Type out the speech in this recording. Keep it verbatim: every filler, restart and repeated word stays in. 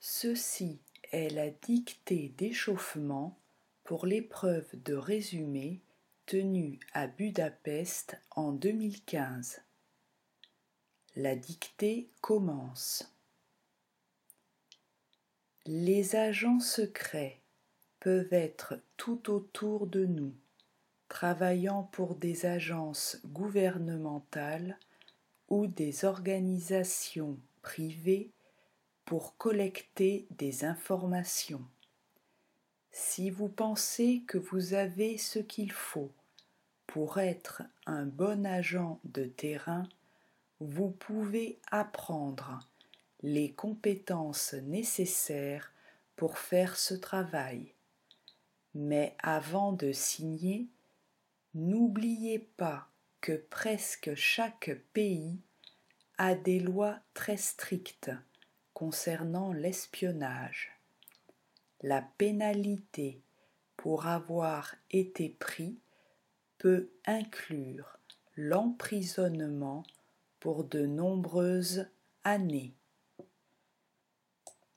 Ceci est la dictée d'échauffement pour l'épreuve de résumé tenue à Budapest en deux mille quinze. La dictée commence. Les agents secrets peuvent être tout autour de nous, travaillant pour des agences gouvernementales ou des organisations privées pour collecter des informations. Si vous pensez que vous avez ce qu'il faut pour être un bon agent de terrain, vous pouvez apprendre les compétences nécessaires pour faire ce travail. Mais avant de signer, n'oubliez pas que presque chaque pays a des lois très strictes concernant l'espionnage. La pénalité pour avoir été pris peut inclure l'emprisonnement pour de nombreuses années.